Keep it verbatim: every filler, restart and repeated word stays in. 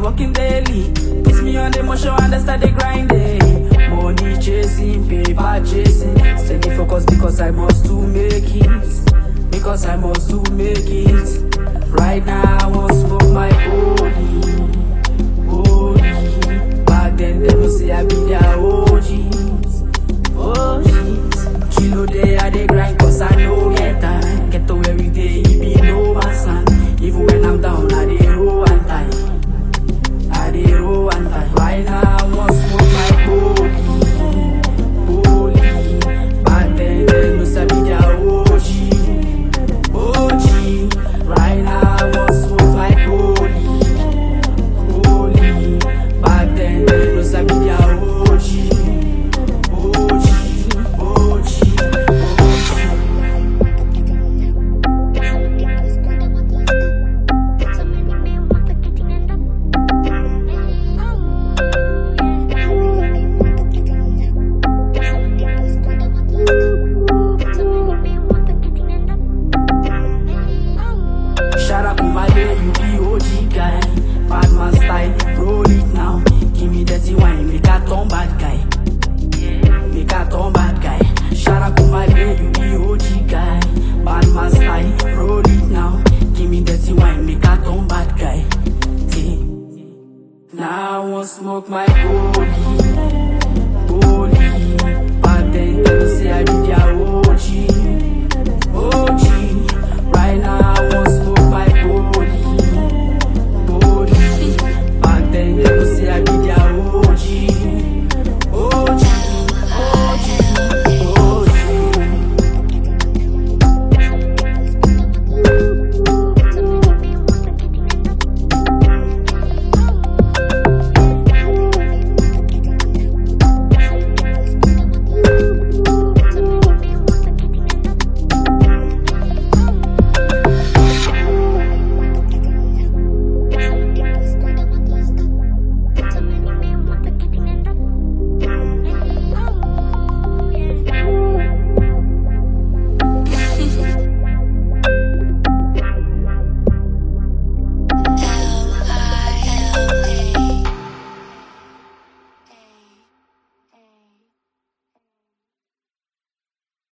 working daily. Puts me on the motion and I start the grinding. Money chasing, paper chasing. Stay me focused because I must to make it. Because I must to make it. Right now I want to smoke my own.